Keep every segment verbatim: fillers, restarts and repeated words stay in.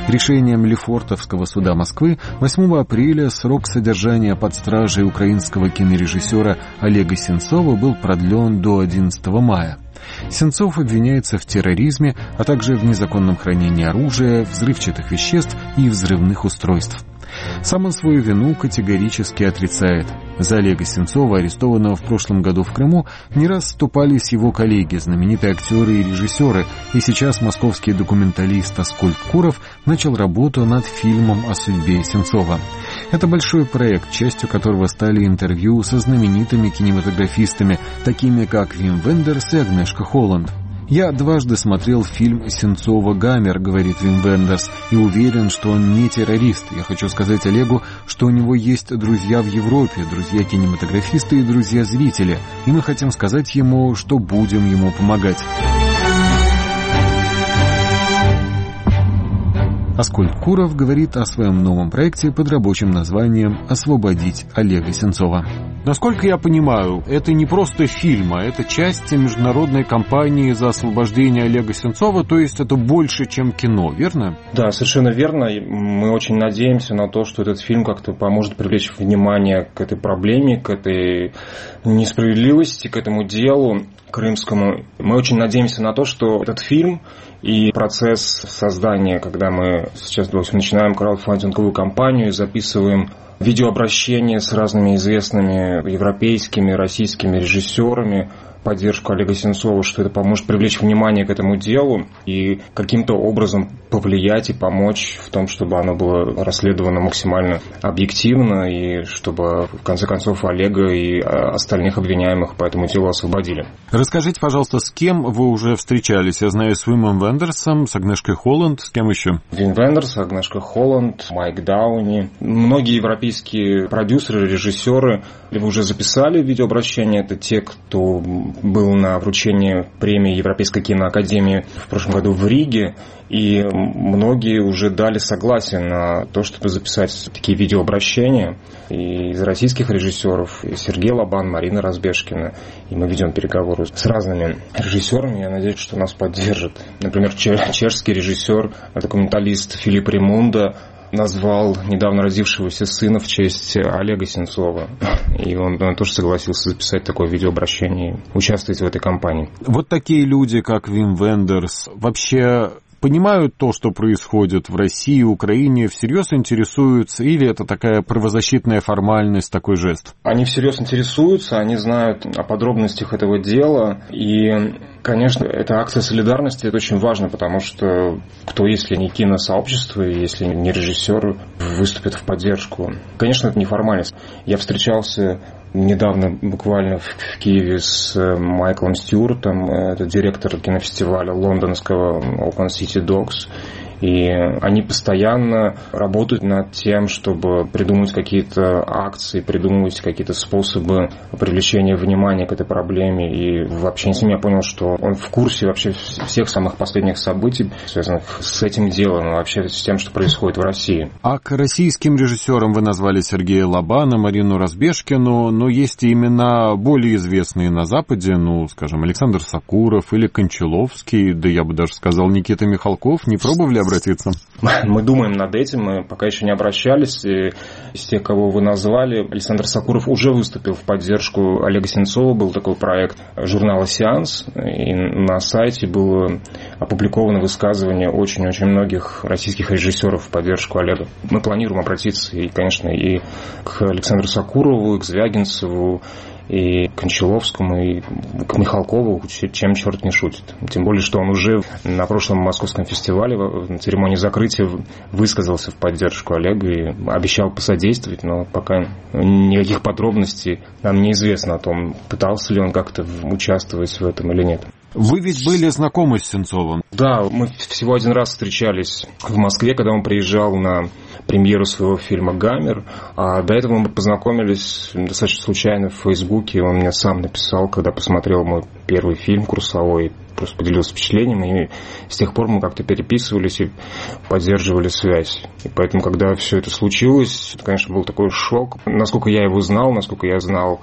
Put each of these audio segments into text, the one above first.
Решением Лефортовского суда Москвы восьмого апреля срок содержания под стражей украинского кинорежиссера Олега Сенцова был продлен до одиннадцатого мая. Сенцов обвиняется в терроризме, а также в незаконном хранении оружия, взрывчатых веществ и взрывных устройств. Сам он свою вину категорически отрицает. За Олега Сенцова, арестованного в прошлом году в Крыму, не раз вступались его коллеги, знаменитые актеры и режиссеры, и сейчас московский документалист Аскольд Куров начал работу над фильмом о судьбе Сенцова. Это большой проект, частью которого стали интервью со знаменитыми кинематографистами, такими как Вим Вендерс и Агнешка Холланд. «Я дважды смотрел фильм Сенцова «Гамер», — говорит Вим Вендерс, — и уверен, что он не террорист. Я хочу сказать Олегу, что у него есть друзья в Европе, друзья-кинематографисты и друзья-зрители, и мы хотим сказать ему, что будем ему помогать». Аскольд Куров говорит о своем новом проекте под рабочим названием «Освободить Олега Сенцова». Насколько я понимаю, это не просто фильм, а это часть международной кампании за освобождение Олега Сенцова, то есть это больше, чем кино, верно? Да, совершенно верно. Мы очень надеемся на то, что этот фильм как-то поможет привлечь внимание к этой проблеме, к этой несправедливости, к этому делу крымскому. Мы очень надеемся на то, что этот фильм и процесс создания, когда мы сейчас допустим, начинаем краудфандинговую кампанию и записываем видеообращения с разными известными европейскими, российскими режиссерами, поддержку Олега Сенцова, что это поможет привлечь внимание к этому делу и каким-то образом повлиять и помочь в том, чтобы оно было расследовано максимально объективно и чтобы, в конце концов, Олега и остальных обвиняемых по этому делу освободили. Расскажите, пожалуйста, с кем вы уже встречались? Я знаю, с Вимом Вендерсом, с Агнешкой Холланд, с кем еще? Вим Вендерс, Агнешка Холланд, Майк Дауни. Многие европейские продюсеры, режиссеры либо уже записали видеообращение. Это те, кто был на вручении премии Европейской киноакадемии в прошлом году в Риге, и многие уже дали согласие на то, чтобы записать такие видеообращения. И из российских режиссеров и Сергей Лобан, Марина Разбежкина. И мы ведем переговоры с разными режиссерами. Я надеюсь, что нас поддержат. Например, чешский режиссер, документалист Филипп Ремунда назвал недавно родившегося сына в честь Олега Сенцова. И он, он тоже согласился записать такое видеообращение, участвовать в этой кампании. Вот такие люди, как Вим Вендерс, вообще понимают то, что происходит в России и Украине, всерьез интересуются, или это такая правозащитная формальность, такой жест? Они всерьез интересуются, они знают о подробностях этого дела, и, конечно, эта акция солидарности, это очень важно, потому что кто, если не киносообщество, если не режиссеры, выступят в поддержку. Конечно, это не формальность. Я встречался недавно буквально в Киеве с Майклом Стюартом, это директор кинофестиваля лондонского Open City Dogs. И они постоянно работают над тем, чтобы придумать какие-то акции, придумывать какие-то способы привлечения внимания к этой проблеме. И в общении с ним я понял, что он в курсе вообще всех самых последних событий, связанных с этим делом, и вообще с тем, что происходит в России. А к российским режиссерам вы назвали Сергея Лобана, Марину Разбежкину, но есть и имена более известные на Западе, ну, скажем, Александр Сакуров или Кончаловский, да я бы даже сказал Никита Михалков. Не пробовали обратиться? Мы думаем над этим, мы пока еще не обращались. И из тех, кого вы назвали, Александр Сакуров уже выступил в поддержку Олега Сенцова. Был такой проект журнала «Сеанс», и на сайте было опубликовано высказывание очень-очень многих российских режиссеров в поддержку Олега. Мы планируем обратиться, и, конечно, и к Александру Сакурову, и к Звягинцеву, и к Кончаловскому, и к Михалкову, чем черт не шутит. Тем более, что он уже на прошлом московском фестивале, на церемонии закрытия, высказался в поддержку Олега и обещал посодействовать, но пока никаких подробностей нам неизвестно о том, пытался ли он как-то участвовать в этом или нет. Вы ведь были знакомы с Сенцовым? Да, мы всего один раз встречались в Москве, когда он приезжал на премьеру своего фильма «Гамер». А до этого мы познакомились достаточно случайно в Фейсбуке. Он мне сам написал, когда посмотрел мой первый фильм «Курсовой», просто поделился впечатлением, и с тех пор мы как-то переписывались и поддерживали связь. И поэтому, когда все это случилось, это, конечно, был такой шок. Насколько я его знал, насколько я знал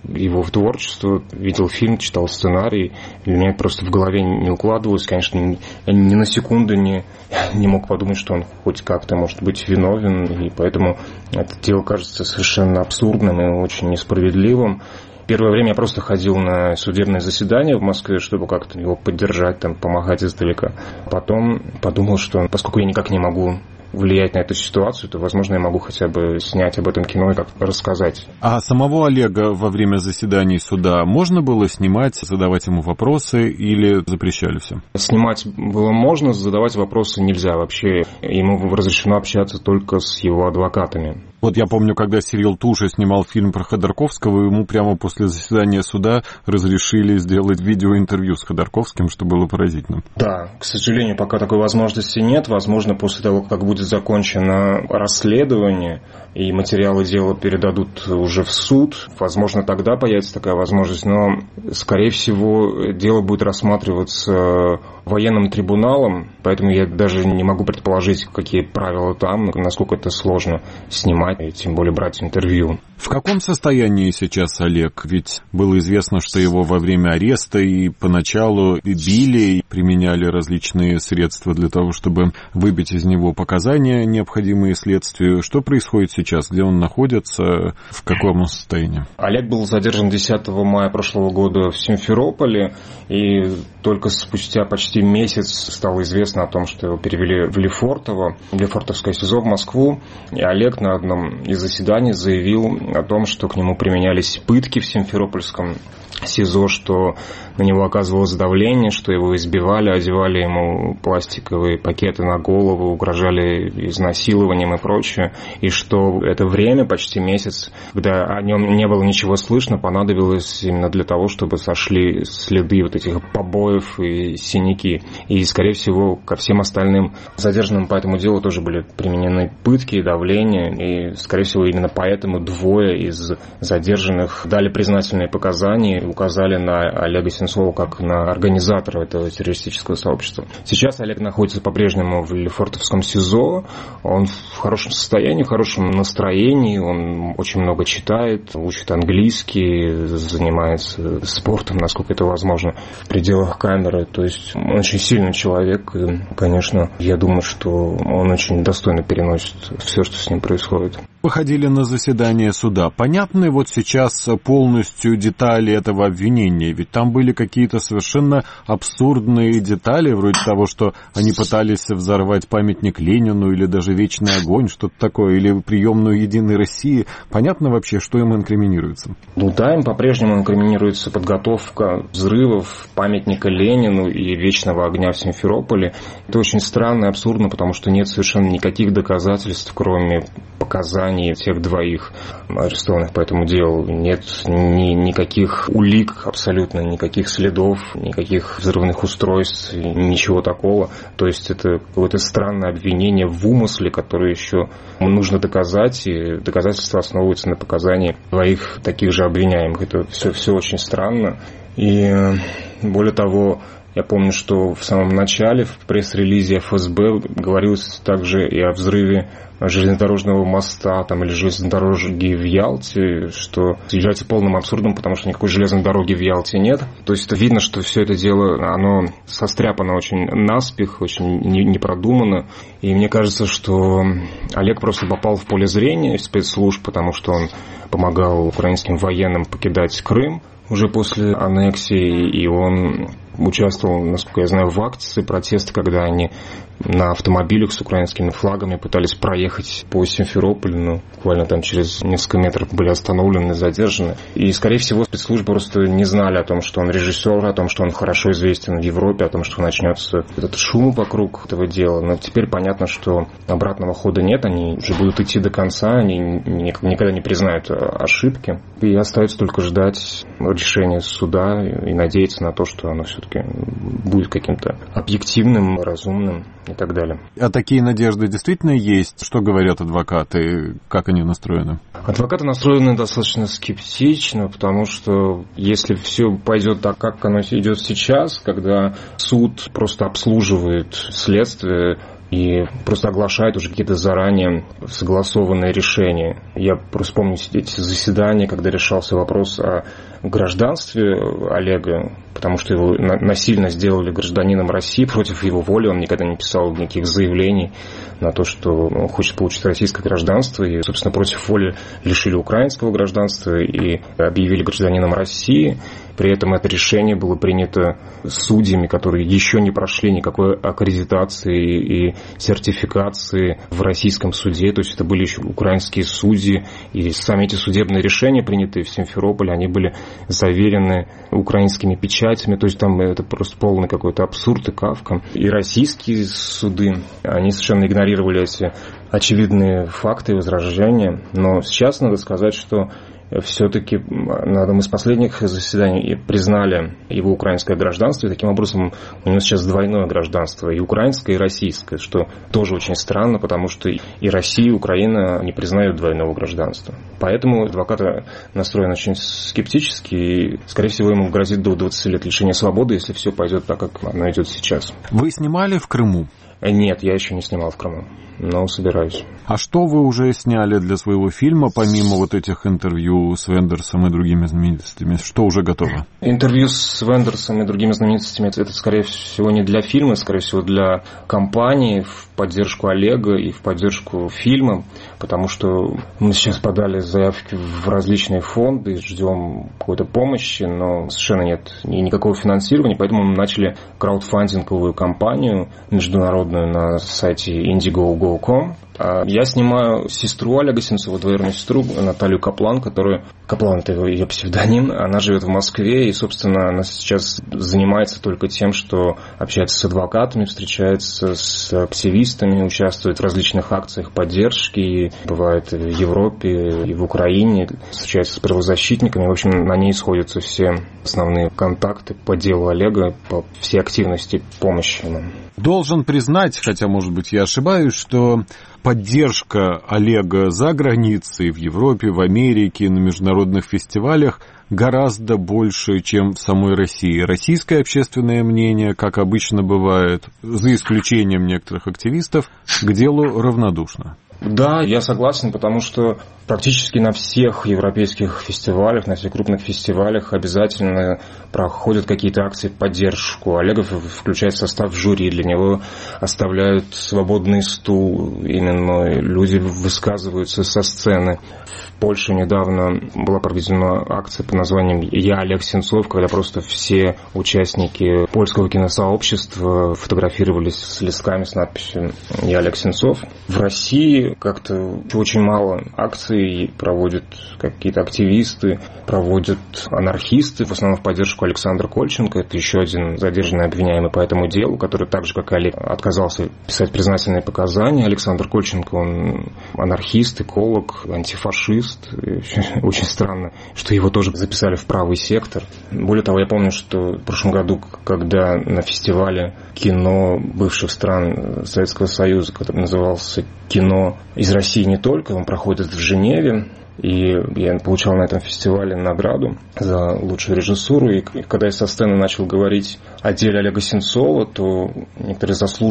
его в творчество, видел фильм, читал сценарий. Для меня просто в голове не укладывалось. Конечно, я ни на секунду не, не мог подумать, что он хоть как-то может быть виновен. И поэтому это дело кажется совершенно абсурдным и очень несправедливым. Первое время я просто ходил на судебные заседания в Москве, чтобы как-то его поддержать, там, помогать издалека. Потом подумал, что поскольку я никак не могу влиять на эту ситуацию, то, возможно, я могу хотя бы снять об этом кино и как-то рассказать. А самого Олега во время заседаний суда можно было снимать, задавать ему вопросы или запрещали все? Снимать было можно, задавать вопросы нельзя вообще. Ему разрешено общаться только с его адвокатами. Вот я помню, когда Сирил Туша снимал фильм про Ходорковского, ему прямо после заседания суда разрешили сделать видеоинтервью с Ходорковским, что было поразительно. Да, к сожалению, пока такой возможности нет. Возможно, после того, как будет закончено расследование и материалы дела передадут уже в суд, возможно, тогда появится такая возможность. Но, скорее всего, дело будет рассматриваться военным трибуналом, поэтому я даже не могу предположить, какие правила там, насколько это сложно снимать и тем более брать интервью. В каком состоянии сейчас Олег? Ведь было известно, что его во время ареста и поначалу и били, и применяли различные средства для того, чтобы выбить из него показания, необходимые следствию. Что происходит сейчас? Где он находится? В каком он состоянии? Олег был задержан десятого мая прошлого года в Симферополе, и только спустя почти месяц стало известно о том, что его перевели в Лефортово, в Лефортовское СИЗО в Москву, и Олег на одном из заседаний заявил о том, что к нему применялись пытки в Симферопольском СИЗО, что на него оказывалось давление, что его избивали, одевали ему пластиковые пакеты на голову, угрожали изнасилованием и прочее, и что это время, почти месяц, когда о нем не было ничего слышно, понадобилось именно для того, чтобы сошли следы вот этих побоев и синяки. И, скорее всего, ко всем остальным задержанным по этому делу тоже были применены пытки и давление, и, скорее всего, именно поэтому двое из задержанных дали признательные показания и указали на Олега Сенцова как на организатора этого террористического сообщества. Сейчас Олег находится по-прежнему в Лефортовском СИЗО. Он в хорошем состоянии, в хорошем настроении. Он очень много читает, учит английский, занимается спортом, насколько это возможно, в пределах камеры. То есть он очень сильный человек. И, конечно, я думаю, что он очень достойно переносит все, что с ним происходит. Вы ходили на заседание суда. Понятны вот сейчас полностью детали этого обвинения? Ведь там были какие-то совершенно абсурдные детали, вроде того, что они пытались взорвать памятник Ленину или даже Вечный огонь, что-то такое, или приемную Единой России. Понятно вообще, что им инкриминируется? Ну да, им по-прежнему инкриминируется подготовка взрывов памятника Ленину и Вечного огня в Симферополе. Это очень странно и абсурдно, потому что нет совершенно никаких доказательств, кроме показаний тех двоих арестованных по этому делу. Нет ни, никаких улик, абсолютно никаких следов, никаких взрывных устройств, ничего такого. То есть это какое-то странное обвинение в умысле, которое еще нужно доказать, и доказательства основываются на показании двоих таких же обвиняемых. Это все, все очень странно. И более того, я помню, что в самом начале в пресс-релизе эф эс бэ говорилось также и о взрыве железнодорожного моста там, или железнодороги в Ялте, что является полным абсурдом, потому что никакой железной дороги в Ялте нет. То есть это видно, что все это дело, оно состряпано очень наспех, очень непродуманно. И мне кажется, что Олег просто попал в поле зрения спецслужб, потому что он помогал украинским военным покидать Крым уже после аннексии, и он участвовал, насколько я знаю, в акции протеста, когда они на автомобилях с украинскими флагами пытались проехать по Симферополю, но буквально там через несколько метров были остановлены, задержаны. И, скорее всего, спецслужбы просто не знали о том, что он режиссер, о том, что он хорошо известен в Европе, о том, что начнется этот шум вокруг этого дела. Но теперь понятно, что обратного хода нет, они уже будут идти до конца, они никогда не признают ошибки. И остается только ждать решения суда и надеяться на то, что оно все-таки будет каким-то объективным, разумным и так далее. А такие надежды действительно есть? Что говорят адвокаты? Как они настроены? Адвокаты настроены достаточно скептично, потому что если все пойдет так, как оно идет сейчас, когда суд просто обслуживает следствие, и просто оглашает уже какие-то заранее согласованные решения. Я просто помню эти заседания, когда решался вопрос о гражданстве Олега, потому что его насильно сделали гражданином России против его воли. Он никогда не писал никаких заявлений на то, что он хочет получить российское гражданство. И, собственно, против воли лишили украинского гражданства и объявили гражданином России. При этом это решение было принято судьями, которые еще не прошли никакой аккредитации и сертификации в российском суде. То есть это были еще украинские судьи. И сами эти судебные решения, принятые в Симферополе, они были заверены украинскими печатями. То есть там это просто полный какой-то абсурд и кафка. И российские суды, они совершенно игнорировали эти очевидные факты и возражения. Но сейчас надо сказать, что все-таки на одном из последних заседаний признали его украинское гражданство, и таким образом у него сейчас двойное гражданство, и украинское, и российское, что тоже очень странно, потому что и Россия, и Украина не признают двойного гражданства. Поэтому адвокат настроен очень скептически, и, скорее всего, ему грозит до двадцати лет лишения свободы, если все пойдет так, как оно идет сейчас. Вы снимали в Крыму? Нет, я еще не снимал в Крыму, но собираюсь. А что вы уже сняли для своего фильма, помимо вот этих интервью с Вендерсом и другими знаменитостями? Что уже готово? Интервью с Вендерсом и другими знаменитостями – это, скорее всего, не для фильма, скорее всего, для кампании в поддержку Олега и в поддержку фильма, потому что мы сейчас подали заявки в различные фонды и ждем какой-то помощи, но совершенно нет никакого финансирования, поэтому мы начали краудфандинговую кампанию международную на сайте индиго го точка ком. Я снимаю сестру Олега Сенцова, двоюродную сестру Наталью Каплан, которая... Каплан – это ее псевдоним. Она живет в Москве, и, собственно, она сейчас занимается только тем, что общается с адвокатами, встречается с активистами, участвует в различных акциях поддержки, и бывает в Европе и в Украине, встречается с правозащитниками. В общем, на ней сходятся все основные контакты по делу Олега, по всей активности помощи нам. Должен признать, хотя, может быть, я ошибаюсь, что поддержка Олега за границей, в Европе, в Америке, на международных фестивалях гораздо больше, чем в самой России. Российское общественное мнение, как обычно бывает, за исключением некоторых активистов, к делу равнодушно. Да, я согласен, потому что практически на всех европейских фестивалях, на всех крупных фестивалях обязательно проходят какие-то акции в поддержку. Олега включает в состав жюри, для него оставляют свободный стул, именно люди высказываются со сцены. В Польше недавно была проведена акция под названием «Я Олег Сенцов», когда просто все участники польского киносообщества фотографировались с листками с надписью «Я Олег Сенцов». В России как-то очень мало акций проводят какие-то активисты, проводят анархисты, в основном в поддержку Александра Кольченко. Это еще один задержанный обвиняемый по этому делу, который так же, как и Олег, отказался писать признательные показания. Александр Кольченко, он анархист, эколог, антифашист. Очень странно, что его тоже записали в правый сектор. Более того, я помню, что в прошлом году, когда на фестивале кино бывших стран Советского Союза, который назывался «Кино из России не только», он проходит в Женеве, и я получал на этом фестивале награду за лучшую режиссуру. И когда я со сцены начал говорить о деле Олега Сенцова, то некоторые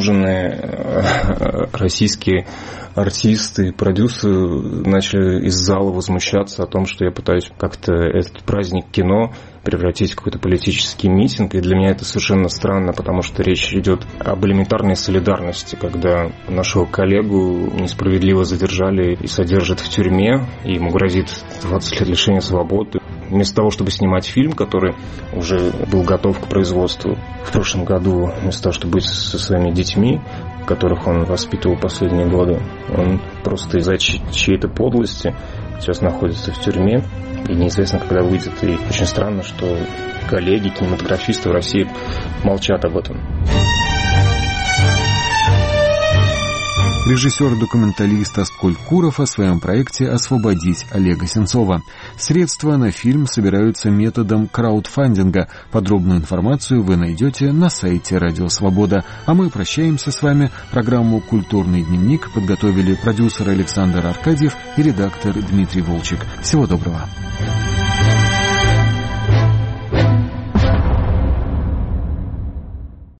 заслуженные российские артисты, продюсеры начали из зала возмущаться о том, что я пытаюсь как-то этот праздник кино превратить в какой-то политический митинг. И для меня это совершенно странно, потому что речь идет об элементарной солидарности, когда нашего коллегу несправедливо задержали и содержат в тюрьме, и ему грозит двадцать лет лишения свободы. Вместо того, чтобы снимать фильм, который уже был готов к производству в прошлом году, вместо того, чтобы быть со своими детьми, которых он воспитывал последние годы, он просто из-за чьей-то подлости сейчас находится в тюрьме, и неизвестно, когда выйдет. И очень странно, что коллеги, кинематографисты в России молчат об этом. Режиссер-документалист Аскольд Куров о своем проекте «Освободить Олега Сенцова». Средства на фильм собираются методом краудфандинга. Подробную информацию вы найдете на сайте Радио Свобода. А мы прощаемся с вами. Программу «Культурный дневник» подготовили продюсер Александр Аркадьев и редактор Дмитрий Волчек. Всего доброго.